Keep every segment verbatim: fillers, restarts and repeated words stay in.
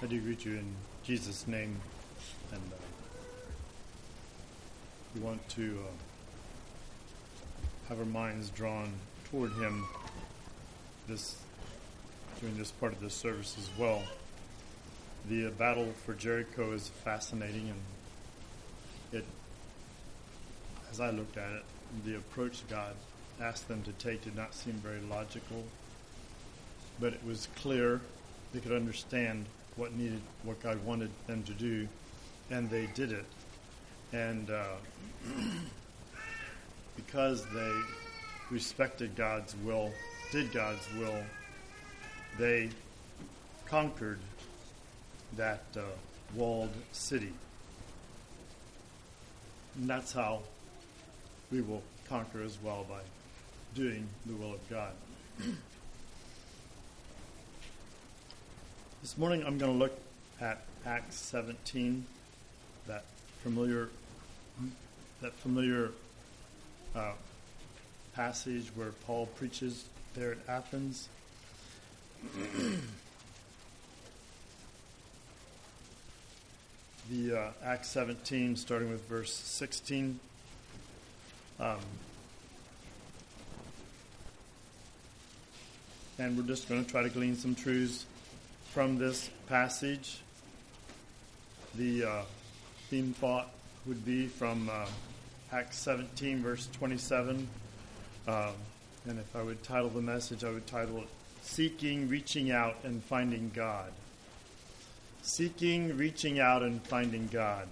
do greet you in Jesus' name, and uh, we want to uh, have our minds drawn toward Him this during this part of the service as well. The uh, battle for Jericho is fascinating, and it, as I looked at it, the approach God asked them to take did not seem very logical, but it was clear. They could understand what needed, what God wanted them to do, and they did it. And uh, because they respected God's will, did God's will, they conquered that uh, walled city. And that's how we will conquer as well, by doing the will of God. This morning I'm going to look at Acts seventeen, that familiar, that familiar uh, passage where Paul preaches there at Athens. The uh, Acts seventeen, starting with verse sixteen. Um, and we're just going to try to glean some truths from this passage. The uh, theme thought would be from uh, Acts seventeen, verse twenty-seven. Um, and if I would title the message, I would title it, Seeking, Reaching Out, and Finding God. Seeking, Reaching Out, and Finding God.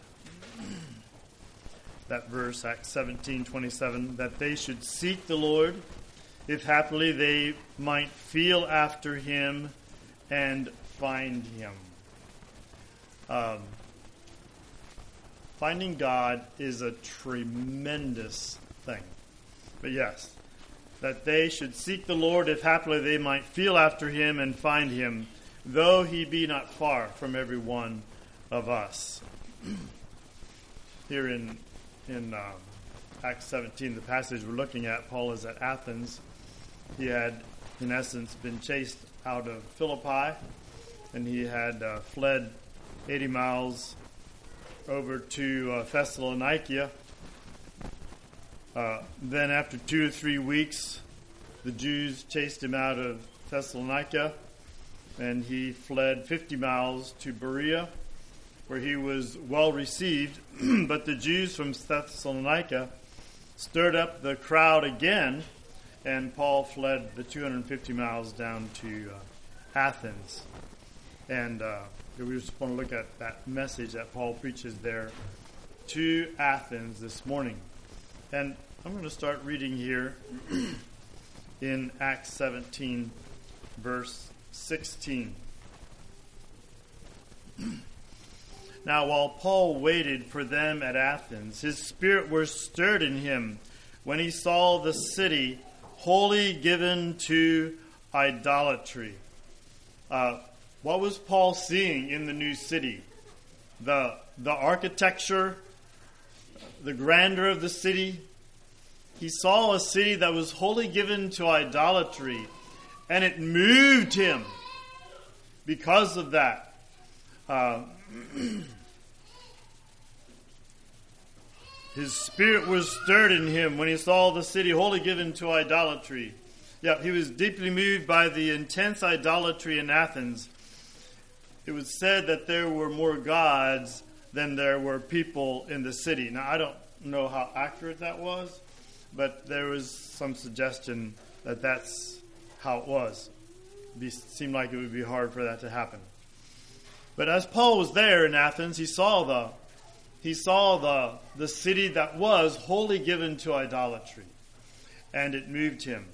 That verse, Acts seventeen, twenty-seven, that they should seek the Lord, if happily they might feel after Him and find Him. Um, finding God is a tremendous thing. But yes, that they should seek the Lord, if happily they might feel after Him and find Him, though He be not far from every one of us. Here in in um, Acts seventeen, the passage we're looking at, Paul is at Athens. He had, in essence, been chased out of Philippi, and he had uh, fled eighty miles over to uh, Thessalonica. Uh, then after two or three weeks, the Jews chased him out of Thessalonica, and he fled fifty miles to Berea, where he was well received. But the Jews from Thessalonica stirred up the crowd again, and Paul fled the two hundred fifty miles down to uh, Athens. And uh, we just want to look at that message that Paul preaches there to Athens this morning. And I'm going to start reading here in Acts seventeen, verse sixteen. Now, while Paul waited for them at Athens, his spirit was stirred in him when he saw the city wholly given to idolatry. Uh, what was Paul seeing in the new city? The, the architecture, the grandeur of the city. He saw a city that was wholly given to idolatry, and it moved him because of that. Uh, his spirit was stirred in him when he saw the city wholly given to idolatry. Yeah, he was deeply moved by the intense idolatry in Athens. It was said that there were more gods than there were people in the city. Now, I don't know how accurate that was, but there was some suggestion that that's how it was. It seemed like it would be hard for that to happen. But as Paul was there in Athens, he saw the he saw the the city that was wholly given to idolatry, and it moved him.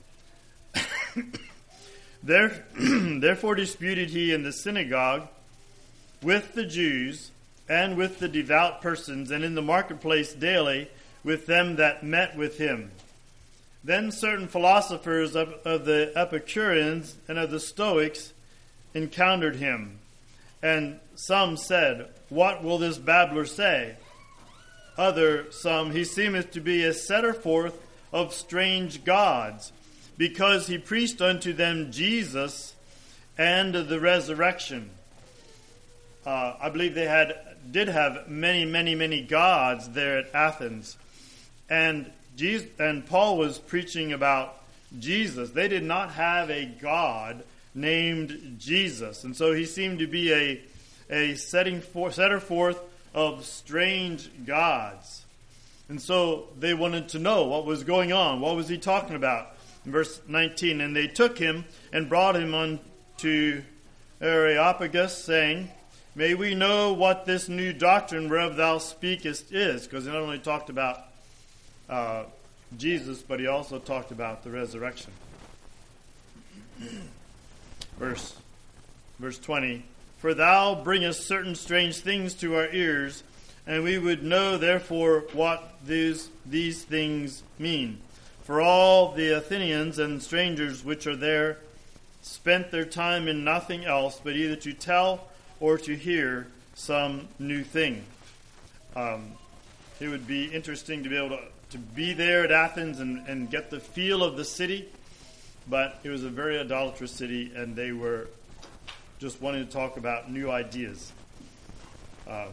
there, therefore disputed he in the synagogue with the Jews and with the devout persons, and in the marketplace daily with them that met with him. Then certain philosophers of, of the Epicureans and of the Stoics encountered him. And some said, What will this babbler say? Other, some, he seemeth to be a setter forth of strange gods, because he preached unto them Jesus and the resurrection. uh, I believe they had did have many, many, many gods there at Athens. And Jesus, and Paul was preaching about Jesus. They did not have a God named Jesus. And so he seemed to be a, a setting for, setter forth of strange gods. And so they wanted to know what was going on. What was he talking about? In verse nineteen, and they took him and brought him unto Areopagus, saying, May we know what this new doctrine whereof thou speakest is. Because he not only talked about uh, Jesus, but he also talked about the resurrection. Verse, verse twenty, For thou bringest certain strange things to our ears, and we would know therefore what these, these things mean. For all the Athenians and strangers which are there spent their time in nothing else but either to tell or to hear some new thing. Um, it would be interesting to be able to, to be there at Athens and, and get the feel of the city, but it was a very idolatrous city, and they were just wanting to talk about new ideas. Um,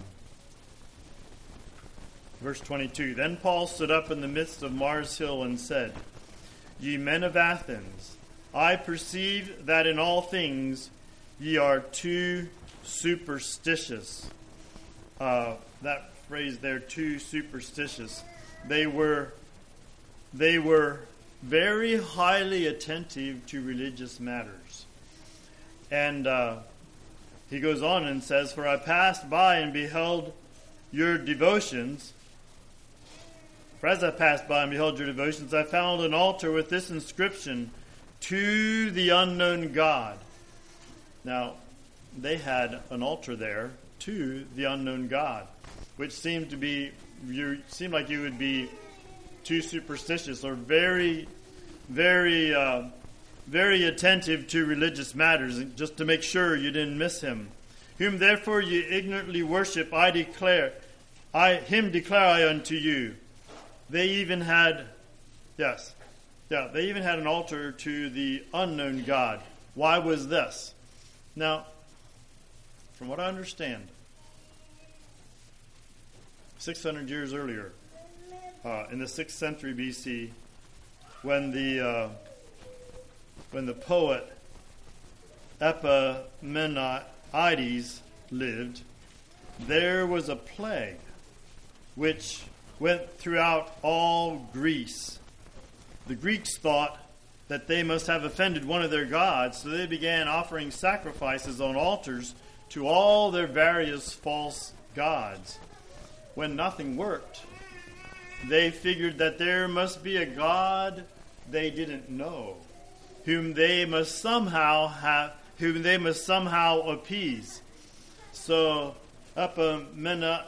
verse twenty-two, Then Paul stood up in the midst of Mars Hill and said, Ye men of Athens, I perceive that in all things ye are too superstitious. Uh, that phrase there, too superstitious. They were, they were very highly attentive to religious matters. And uh, he goes on and says, For I passed by and beheld your devotions. For as I passed by and beheld your devotions, I found an altar with this inscription, To the unknown God. Now, they had an altar there to the unknown God, which seemed to be, you seemed like you would be too superstitious or very, very, uh, very attentive to religious matters, just to make sure you didn't miss him. Whom therefore ye ignorantly worship, I declare, I him declare I unto you. They even had, yes, yeah, they even had an altar to the unknown God. Why was this? Now, from what I understand, six hundred years earlier, uh, in the sixth century B C, when the uh, when the poet Epimenides lived, there was a plague which went throughout all Greece. The Greeks thought that they must have offended one of their gods, so they began offering sacrifices on altars to all their various false gods. When nothing worked, they figured that there must be a God they didn't know, whom they must somehow have, whom they must somehow appease. So Epimenides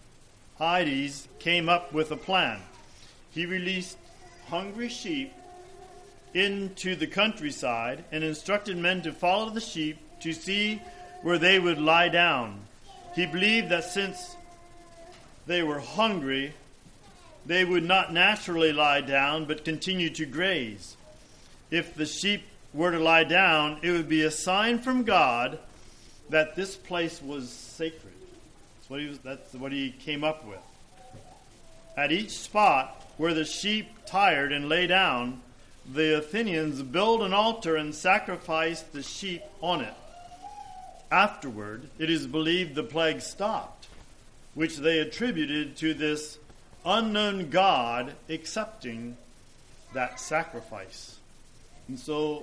came up with a plan. He released hungry sheep into the countryside and instructed men to follow the sheep to see where they would lie down. He believed that since they were hungry, they would not naturally lie down but continue to graze. If the sheep were to lie down, it would be a sign from God that this place was sacred. That's what he was, that's what he came up with. At each spot where the sheep tired and lay down, the Athenians built an altar and sacrificed the sheep on it. Afterward, it is believed the plague stopped, which they attributed to this unknown God accepting that sacrifice. And so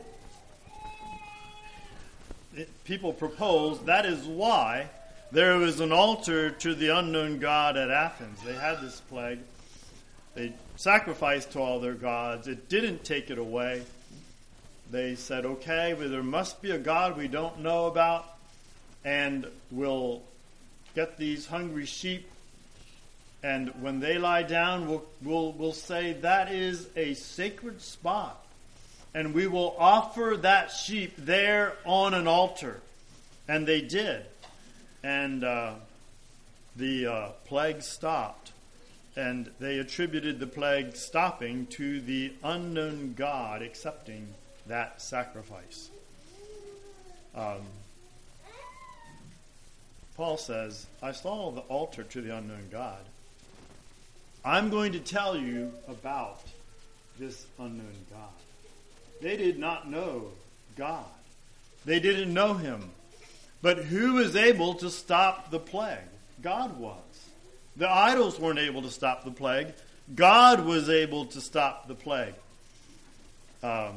it, people propose that is why there was an altar to the unknown God at Athens. They had this plague. They sacrificed to all their gods. It didn't take it away. They said, okay, well, there must be a God we don't know about, and we'll get these hungry sheep, and when they lie down, we'll, we'll, we'll say that is a sacred spot, and we will offer that sheep there on an altar. And they did. And uh, the uh, plague stopped. And they attributed the plague stopping to the unknown God accepting that sacrifice. Um, Paul says, I saw the altar to the unknown God. I'm going to tell you about this unknown God. They did not know God. They didn't know him. But who was able to stop the plague? God was. The idols weren't able to stop the plague. God was able to stop the plague. Um,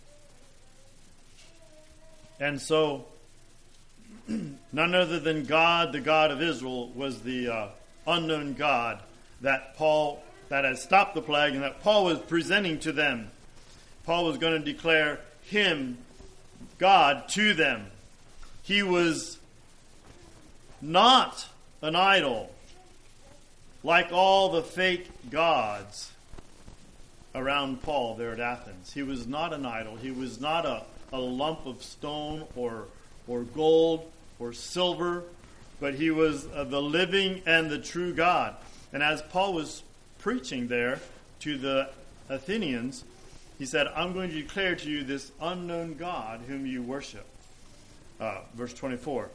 and so, none other than God, the God of Israel, was the uh, unknown God that Paul, that had stopped the plague and that Paul was presenting to them. Paul was going to declare him, God, to them. He was not an idol like all the fake gods around Paul there at Athens. He was not an idol. He was not a, a lump of stone or or gold or silver, but he was uh, the living and the true God. And as Paul was preaching there to the Athenians, he said, I'm going to declare to you this unknown God whom you worship. Uh, verse twenty-four.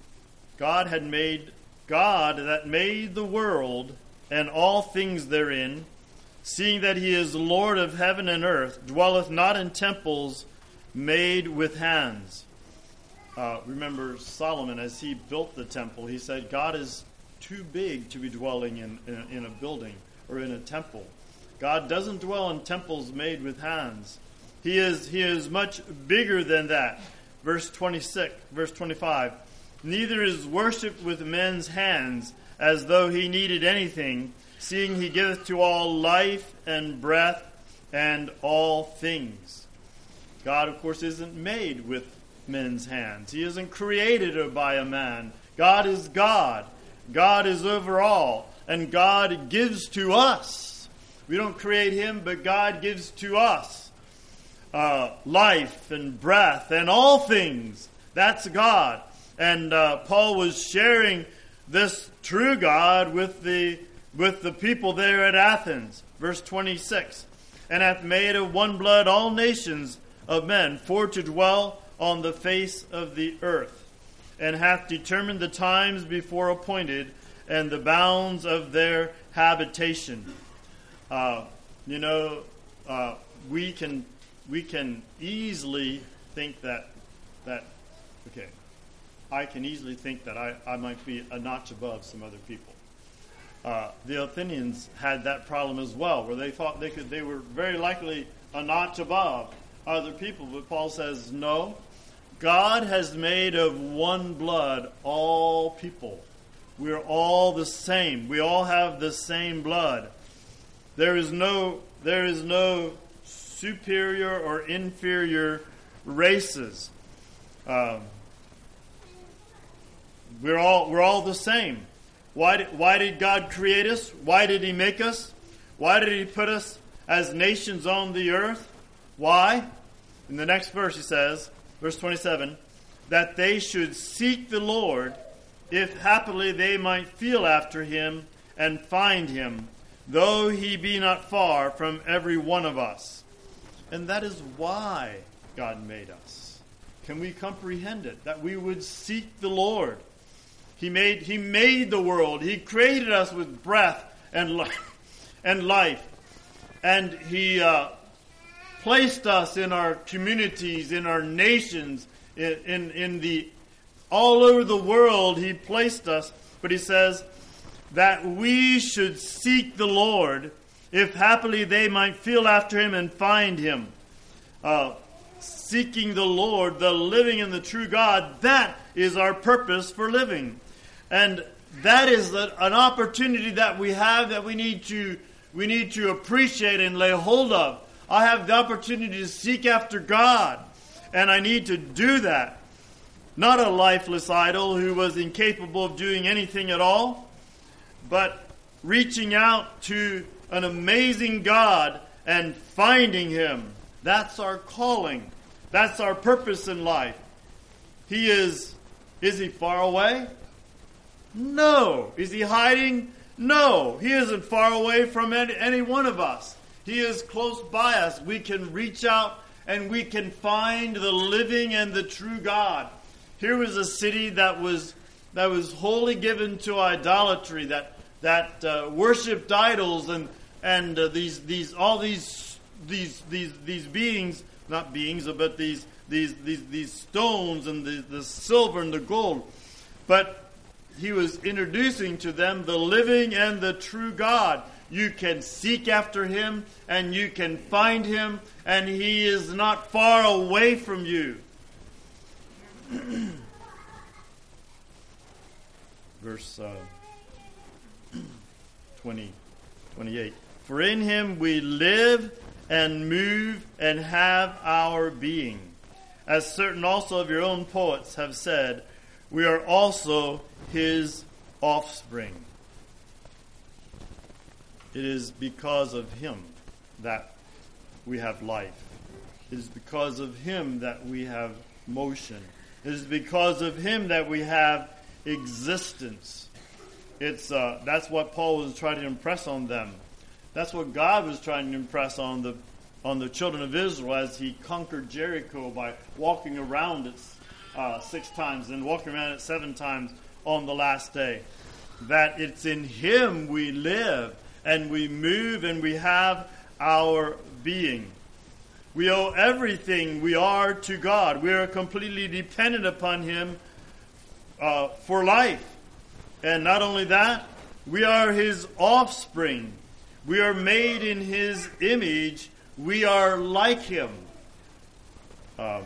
God had made, God that made the world and all things therein, seeing that he is Lord of heaven and earth, dwelleth not in temples made with hands. Uh, remember Solomon, as he built the temple, he said, God is too big to be dwelling in, in, in a building or in a temple. God doesn't dwell in temples made with hands. He is, he is much bigger than that. Verse twenty-six, verse twenty-five. Neither is worship with men's hands, as though he needed anything, seeing he giveth to all life and breath and all things. God, of course, isn't made with men's hands. He isn't created by a man. God is God. God is over all. And God gives to us. We don't create him, but God gives to us uh, life and breath and all things. That's God. And uh, Paul was sharing this true God with the with the people there at Athens. Verse twenty-six. And hath made of one blood all nations of men for to dwell on the face of the earth, and hath determined the times before appointed and the bounds of their habitation. Uh, you know, uh, we can we can easily think that that okay. I can easily think that I, I might be a notch above some other people. Uh, the Athenians had that problem as well, where they thought they could they were very likely a notch above other people. But Paul says, no, God has made of one blood all people. We're all the same. We all have the same blood. There is no there is no superior or inferior races. Um, We're all we're all the same. Why did, why did God create us? Why did he make us? Why did he put us as nations on the earth? Why? In the next verse he says, verse twenty-seven, that they should seek the Lord, if happily they might feel after him and find him, though he be not far from every one of us. And that is why God made us. Can we comprehend it? That we would seek the Lord. He made He made the world. He created us with breath and life, and life, and He uh, placed us in our communities, in our nations, in, in in the all over the world. He placed us, but He says that we should seek the Lord, if happily they might feel after Him and find Him. Uh, seeking the Lord, the living and the true God, that is our purpose for living. And that is a, an opportunity that we have that we need to we need to appreciate and lay hold of. I have the opportunity to seek after God, and I need to do that. Not a lifeless idol who was incapable of doing anything at all, but reaching out to an amazing God and finding Him. That's our calling. That's our purpose in life. He is, is He far away? No. Is He hiding? No. He isn't far away from any, any one of us. He is close by us. We can reach out and we can find the living and the true God. Here was a city that was that was wholly given to idolatry, that that uh, worshipped idols and and uh, these these all these these these these beings, not beings, but these these these these stones and the, the silver and the gold. But he was introducing to them the living and the true God. You can seek after him and you can find him, and he is not far away from you. Verse uh, twenty, twenty-eight. For in him we live and move and have our being. As certain also of your own poets have said, we are also his offspring. It is because of him that we have life. It is because of him that we have motion. It is because of him that we have existence. It's uh, that's what Paul was trying to impress on them. That's what God was trying to impress on the on the children of Israel as he conquered Jericho by walking around it uh, six times and walking around it seven times on the last day. That it's in him we live and we move and we have our being. We owe everything we are to God. We are completely dependent upon him uh, for life. And not only that, we are his offspring. We are made in his image. We are like him. Um,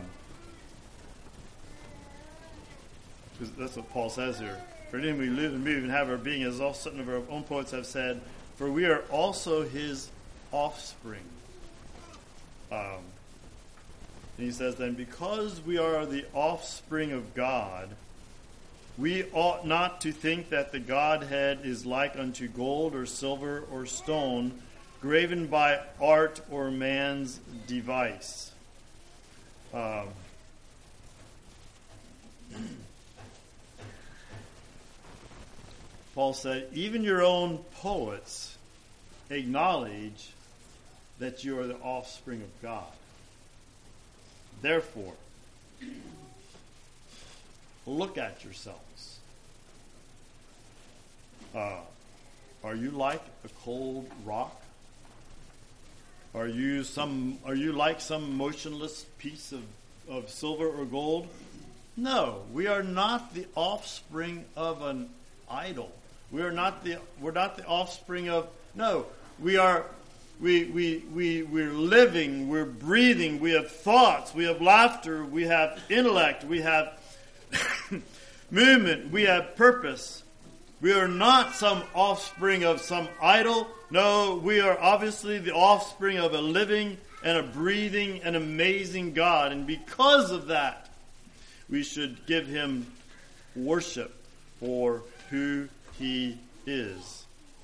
that's what Paul says here. For in him we live and move and have our being, as all certain of our own poets have said, for we are also his offspring. Um, and he says then, because we are the offspring of God, we ought not to think that the Godhead is like unto gold or silver or stone, graven by art or man's device. Um, Paul said, even your own poets acknowledge that you are the offspring of God. Therefore, look at yourselves. Uh, are you like a cold rock? Are you some? Are you like some motionless piece of, of silver or gold? No, we are not the offspring of an idol. We are not the. We're not the offspring of. No, we are. We we we we're living. We're breathing. We have thoughts. We have laughter. We have intellect. We have movement. We have purpose. We are not some offspring of some idol. No, we are obviously the offspring of a living and a breathing and amazing God. And because of that, we should give him worship for who he is.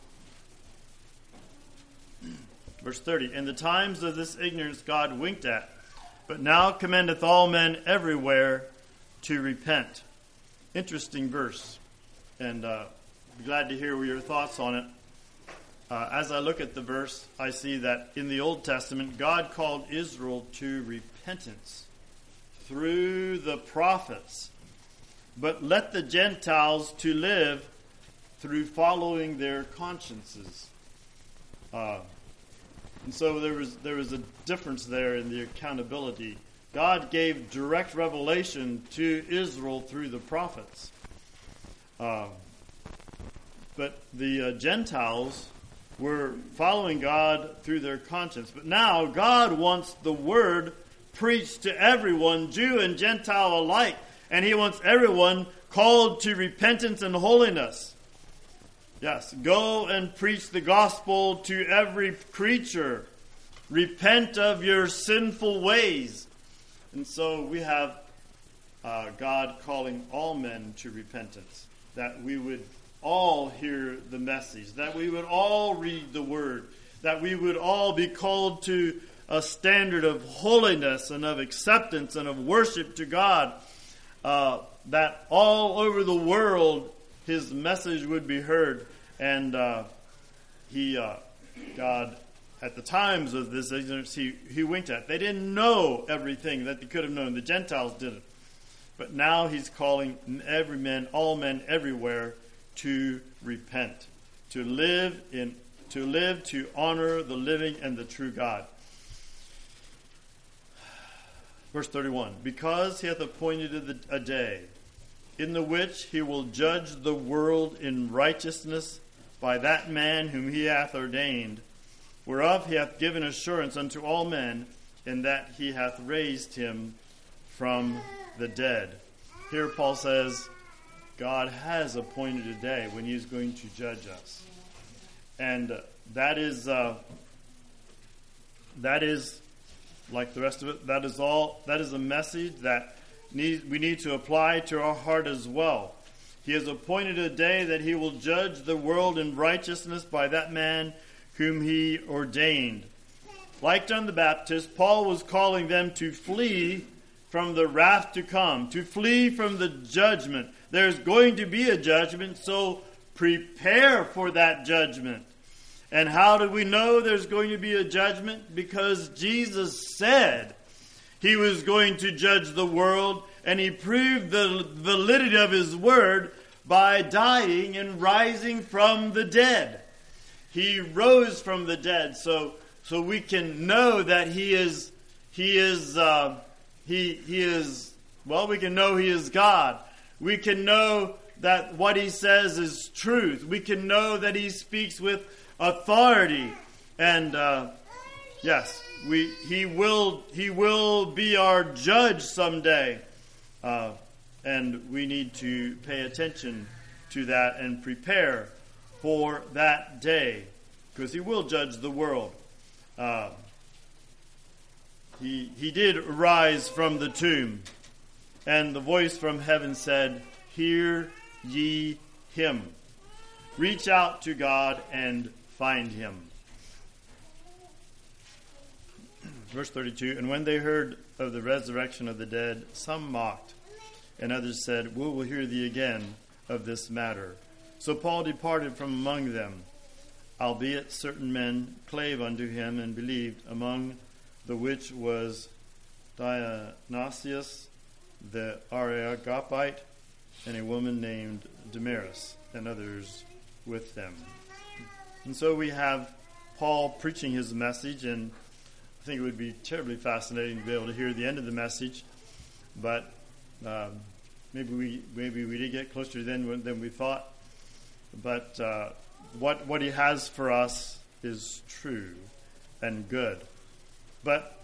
Verse thirty, in the times of this ignorance God winked at, but now commendeth all men everywhere to repent. Interesting verse. And uh, be glad to hear your thoughts on it. Uh, as I look at the verse, I see that in the Old Testament, God called Israel to repentance through the prophets, but let the Gentiles to live through following their consciences. Uh, and so there was there was a difference there in the accountability. God gave direct revelation to Israel through the prophets. Uh, but the uh, Gentiles were following God through their conscience. But now God wants the word preached to everyone, Jew and Gentile alike. And he wants everyone called to repentance and holiness. Yes, go and preach the gospel to every creature. Repent of your sinful ways. And so we have uh, God calling all men to repentance. That we would all hear the message. That we would all read the word. That we would all be called to a standard of holiness and of acceptance and of worship to God. Uh, that all over the world his message would be heard. And uh, he, uh, God, at the times of this ignorance, he, he winked at. They didn't know everything that they could have known. The Gentiles didn't. But now he's calling every man, all men everywhere to repent, to live in, to live to honor the living and the true God. Verse thirty-one, because he hath appointed a day in the which he will judge the world in righteousness by that man whom he hath ordained, whereof he hath given assurance unto all men, in that he hath raised him from the dead. Here Paul says, God has appointed a day when he is going to judge us. And uh, that is, uh, that is, like the rest of it, that is all, that is a message that need, we need to apply to our heart as well. He has appointed a day that he will judge the world in righteousness by that man whom he ordained. Like John the Baptist, Paul was calling them to flee from the wrath to come, to flee from the judgment. There's going to be a judgment, so prepare for that judgment. And how do we know there's going to be a judgment? Because Jesus said he was going to judge the world, and he proved the validity of his word by dying and rising from the dead. He rose from the dead, so so we can know that he is he is uh, he he is well. We can know he is God. We can know that what he says is truth. We can know that he speaks with authority, and uh, yes, we he will he will be our judge someday, uh, and we need to pay attention to that and prepare for that day, because he will judge the world. Uh, he he did rise from the tomb, and the voice from heaven said, "Hear ye him." Reach out to God and find him. Verse thirty-two, and when they heard of the resurrection of the dead, some mocked, and others said, we will hear thee again of this matter. So Paul departed from among them, albeit certain men clave unto him and believed, among the which was Dionysius the Areopagite, and a woman named Damaris, and others with them. And so we have Paul preaching his message, and I think it would be terribly fascinating to be able to hear the end of the message, but um, maybe we maybe we did get closer than than we thought. But uh, what what he has for us is true and good. But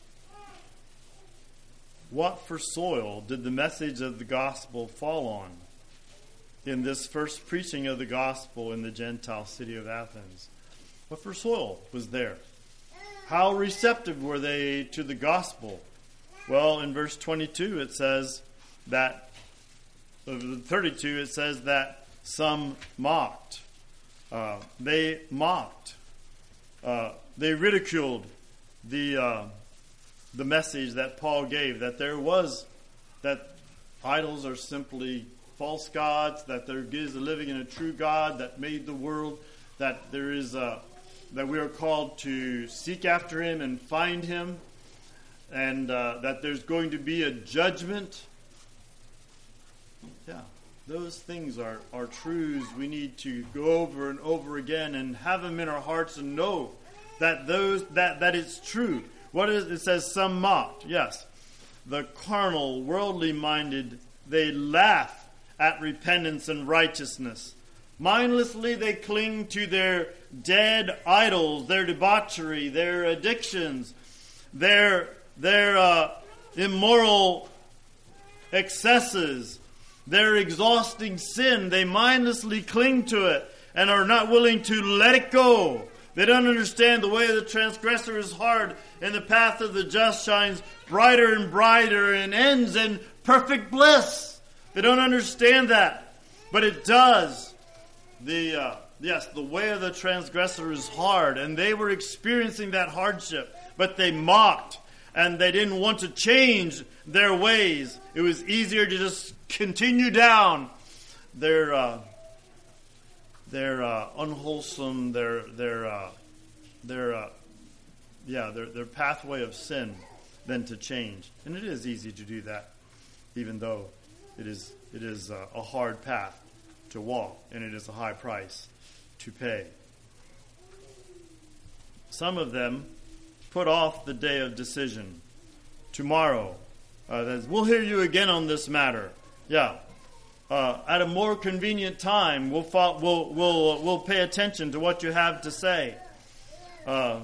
what for soil did the message of the gospel fall on in this first preaching of the gospel in the Gentile city of Athens? What for soil was there? How receptive were they to the gospel? Well, in verse twenty-two it says that, of thirty-two it says that some mocked. Uh, they mocked. Uh, they ridiculed the uh, the message that Paul gave, that there was, that idols are simply false gods, that there is a living and a true God that made the world, that there is a, that we are called to seek after him and find him, and uh, that there's going to be a judgment. Yeah, those things are, are truths we need to go over and over again and have them in our hearts and know that those that, that it's true. What is it? It says some mocked. Yes, the carnal, worldly minded, they laugh at repentance and righteousness. Mindlessly they cling to their dead idols, their debauchery, their addictions, their their uh, immoral excesses, their exhausting sin. They mindlessly cling to it and are not willing to let it go. They don't understand the way of the transgressor is hard, and the path of the just shines brighter and brighter and ends in perfect bliss. They don't understand that, but it does. The uh, yes, the way of the transgressor is hard, and they were experiencing that hardship, but they mocked, and they didn't want to change their ways. It was easier to just continue down their uh, their uh, unwholesome, their their uh, their uh, yeah their their pathway of sin than to change. And it is easy to do that. even though it is it is a, a hard path to walk, and it is a high price to pay. Some of them put off the day of decision. Tomorrow, uh, that is, we'll hear you again on this matter. Yeah. Uh, at a more convenient time, we'll, fo- we'll we'll we'll pay attention to what you have to say. Uh,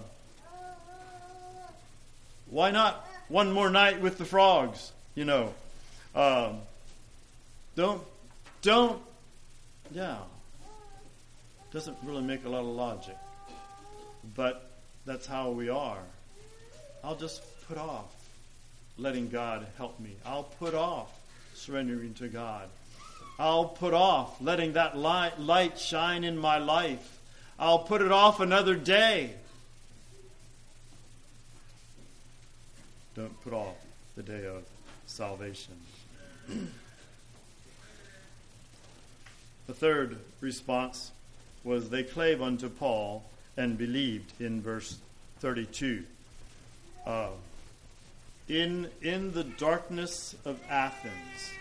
why not one more night with the frogs? You know, uh, don't don't. Yeah, doesn't really make a lot of logic, but that's how we are. I'll just put off letting God help me. I'll put off surrendering to God. I'll put off letting that light, light shine in my life. I'll put it off another day. Don't put off the day of salvation. The third response was they clave unto Paul and believed in verse thirty-two. Uh, in, in the darkness of Athens,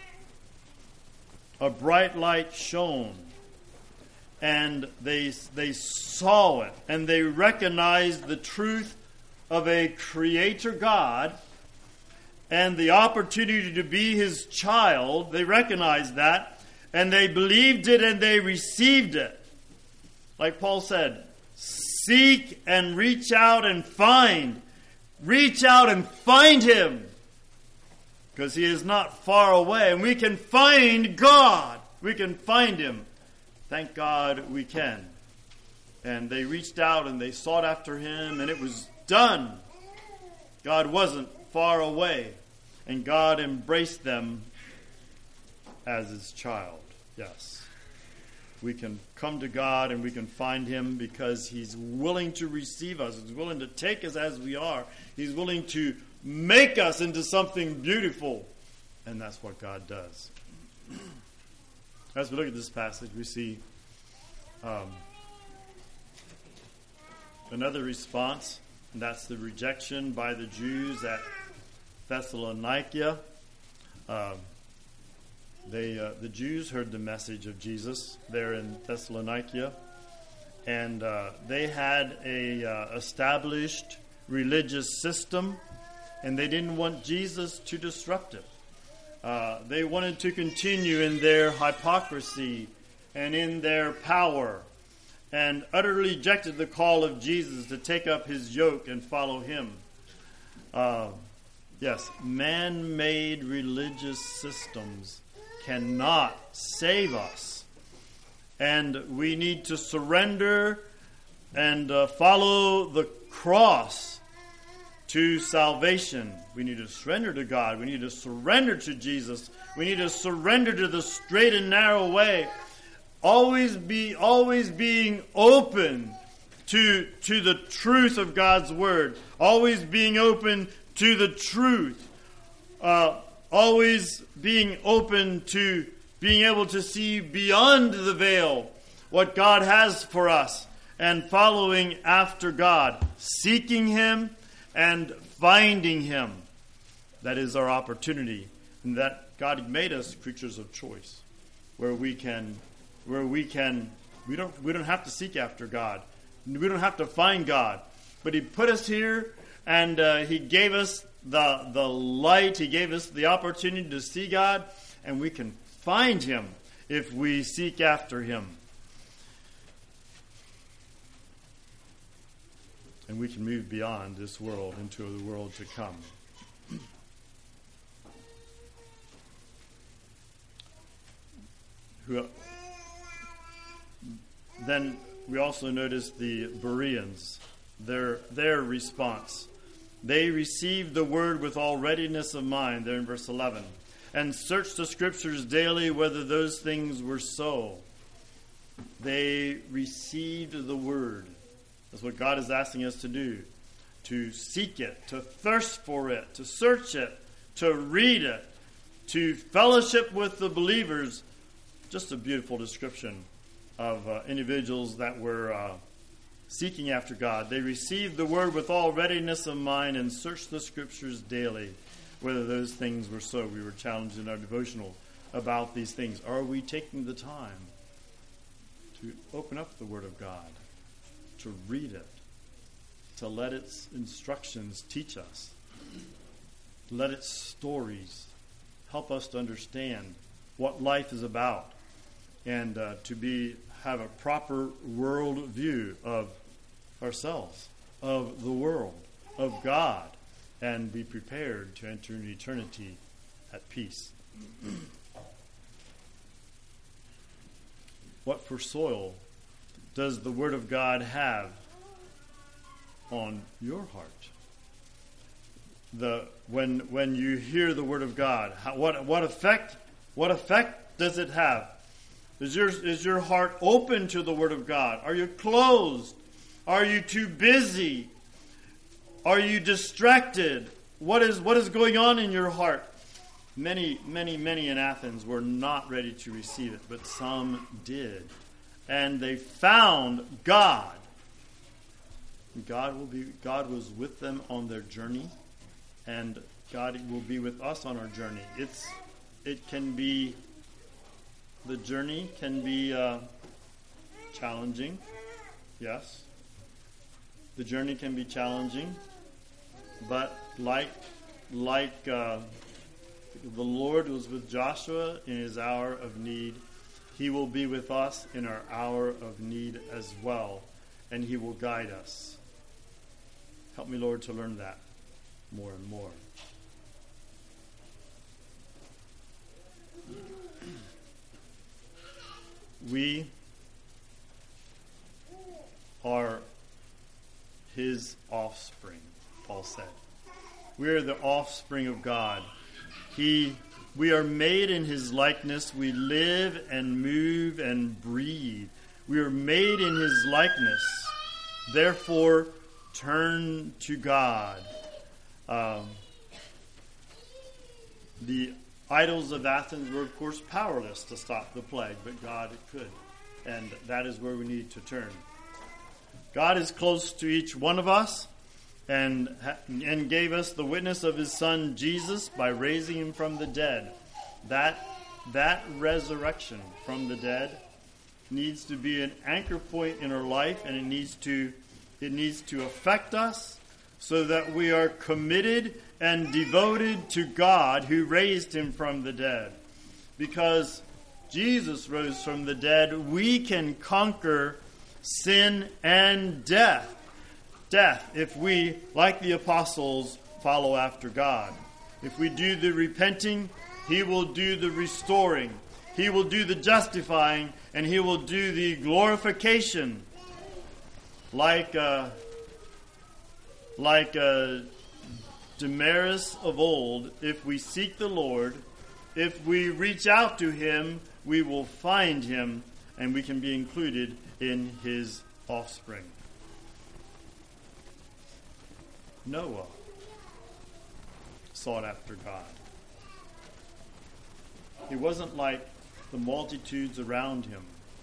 a bright light shone, and they they saw it, and they recognized the truth of a creator God and the opportunity to be his child. They recognized that, and they believed it, and they received it. Like Paul said, seek and reach out and find. Reach out and find him, because he is not far away, and we can find God. We can find him. Thank God we can. And they reached out and they sought after him, and it was done. God wasn't far away, and God embraced them as his child. Yes. We can come to God and we can find him because he's willing to receive us. He's willing to take us as we are. He's willing to make us into something beautiful. And that's what God does. As we look at this passage, we see um, another response, and that's the rejection by the Jews at Thessalonica. Uh, they, uh, the Jews heard the message of Jesus there in Thessalonica, and uh, they had a uh, established religious system, and they didn't want Jesus to disrupt it. Uh, they wanted to continue in their hypocrisy and in their power, and utterly rejected the call of Jesus to take up his yoke and follow him. Uh, yes, man-made religious systems cannot save us. And we need to surrender and uh, follow the cross to salvation. We need to surrender to God. We need to surrender to Jesus. We need to surrender to the straight and narrow way. Always be, always being open to, to the truth of God's word. Always being open to the truth. Uh, always being open to being able to see beyond the veil what God has for us, and following after God, seeking him and finding him. That is our opportunity, and that God made us creatures of choice, where we can, where we can, we don't, we don't have to seek after God, we don't have to find God, but he put us here, and uh, he gave us the the light. He gave us the opportunity to see God, and we can find him if we seek after him. And we can move beyond this world into the world to come. Who, then we also notice the Bereans, their their response. They received the word with all readiness of mind, there in verse eleven, and searched the scriptures daily whether those things were so. They received the word. That's what God is asking us to do. To seek it, to thirst for it, to search it, to read it, to fellowship with the believers. Just a beautiful description of uh, individuals that were uh, seeking after God. They received the word with all readiness of mind and searched the scriptures daily. whether those things were so. We were challenged in our devotional about these things. Are we taking the time to open up the Word of God, to read it, to let its instructions teach us, let its stories help us to understand what life is about, and uh, to be have a proper world view of ourselves, of the world, of God, and be prepared to enter into eternity at peace. What for soil does the Word of God have on your heart? The when when you hear the Word of God, how, what what effect what effect does it have? Is your is your heart open to the Word of God? Are you closed? Are you too busy? Are you distracted? What is what is going on in your heart? Many, many, many in Athens were not ready to receive it, but some did. And they found God. God will be God was with them on their journey, and God will be with us on our journey. It's it can be the journey can be uh, challenging. Yes. The journey can be challenging, but like like uh, the Lord was with Joshua in his hour of need, He will be with us in our hour of need as well, and He will guide us. Help me, Lord, to learn that more and more. We are His offspring, Paul said. We are the offspring of God. He, we are made in His likeness. We live and move and breathe. We are made in His likeness. Therefore, turn to God. Um, the idols of Athens were, of course, powerless to stop the plague, but God could. And that is where we need to turn. God is close to each one of us, and and gave us the witness of His Son Jesus by raising Him from the dead. That that resurrection from the dead needs to be an anchor point in our life, and it needs to it needs to affect us so that we are committed and devoted to God who raised Him from the dead. Because Jesus rose from the dead, we can conquer sin and death. Death, if we, like the apostles, follow after God. If we do the repenting, He will do the restoring. He will do the justifying, and He will do the glorification. Like uh, like uh, Damaris of old, if we seek the Lord, if we reach out to Him, we will find Him, and we can be included in His offspring. Noah sought after God. He wasn't like the multitudes around him.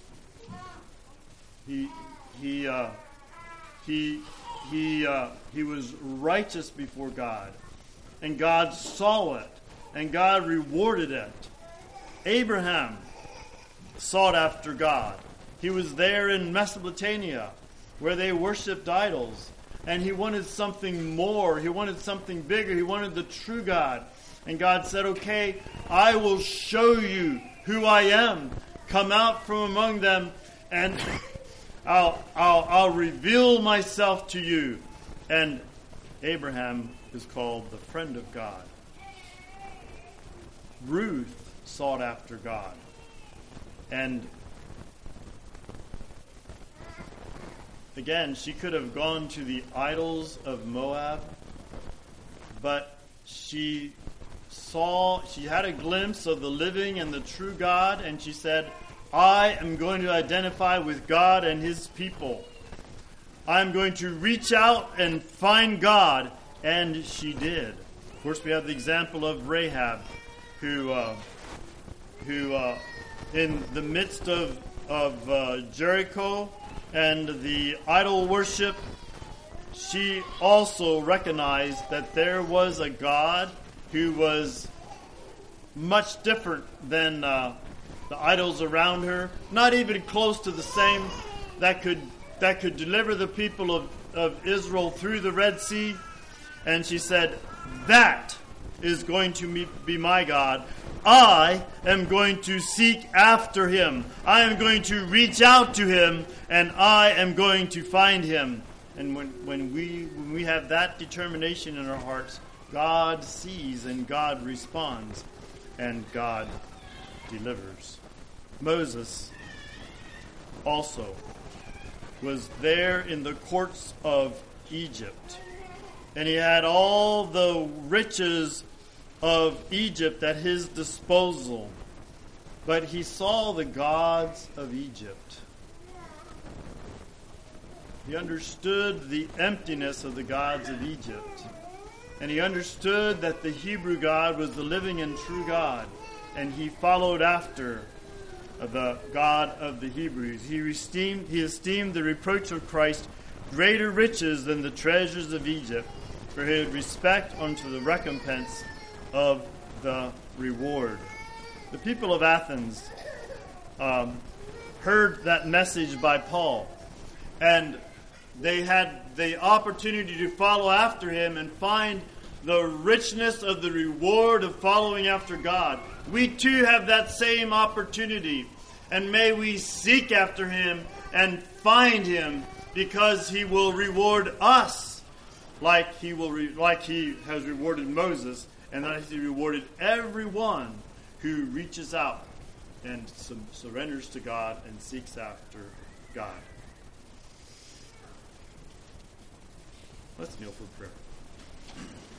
He he uh, he he uh, he was righteous before God, and God saw it, and God rewarded it. Abraham sought after God. He was there in Mesopotamia, where they worshipped idols. And he wanted something more. He wanted something bigger. He wanted the true God. And God said, okay, I will show you who I am. Come out from among them, and I'll, I'll, I'll reveal myself to you. And Abraham is called the friend of God. Ruth sought after God. And again, she could have gone to the idols of Moab, but she saw, she had a glimpse of the living and the true God, and she said, I am going to identify with God and His people. I'm going to reach out and find God, and she did. Of course, we have the example of Rahab, who, uh, who uh, in the midst of, of uh, Jericho, and the idol worship, she also recognized that there was a God who was much different than uh, the idols around her, not even close to the same that could that could deliver the people of, of Israel through the Red Sea. And she said, that is going to be my God. I am going to seek after him. I am going to reach out to him, and I am going to find him. And when, when we when we have that determination in our hearts, God sees and God responds and God delivers. Moses also was there in the courts of Egypt, and he had all the riches of Egypt at his disposal, but he saw the gods of Egypt. He understood the emptiness of the gods of Egypt, and he understood that the Hebrew God was the living and true God, and he followed after the God of the Hebrews. He esteemed, he esteemed the reproach of Christ greater riches than the treasures of Egypt, for he had respect unto the recompense of the reward. The people of Athens um, heard that message by Paul, and they had the opportunity to follow after him and find the richness of the reward of following after God. We too have that same opportunity, and may we seek after him and find him, because he will reward us like he will re- like he has rewarded Moses, and that he rewarded everyone who reaches out and su- surrenders to God and seeks after God. Let's kneel for prayer.